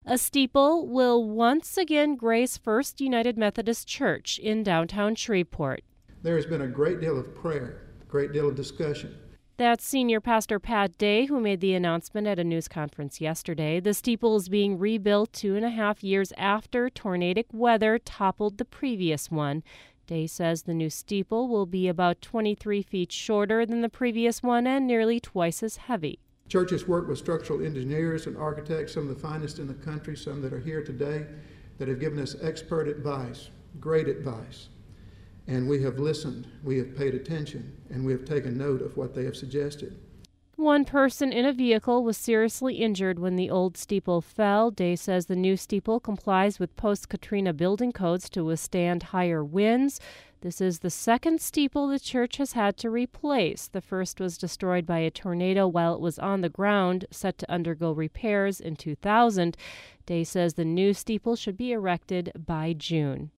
A steeple will once again grace First United Methodist Church in downtown Shreveport. There has been a great deal of prayer, a great deal of discussion. That's Senior Pastor Pat Day, who made the announcement at a news conference yesterday. The steeple is being rebuilt 2.5 years after tornadic weather toppled the previous one. Day says the new steeple will be about 23 feet shorter than the previous one and nearly twice as heavy. Church has worked with structural engineers and architects, some of the finest in the country, some that are here today, that have given us expert advice, great advice. And we have listened, we have paid attention, and we have taken note of what they have suggested. One person in a vehicle was seriously injured when the old steeple fell. Day says the new steeple complies with post-Katrina building codes to withstand higher winds. This is the second steeple the church has had to replace. The first was destroyed by a tornado while it was on the ground, set to undergo repairs in 2000. Day says the new steeple should be erected by June.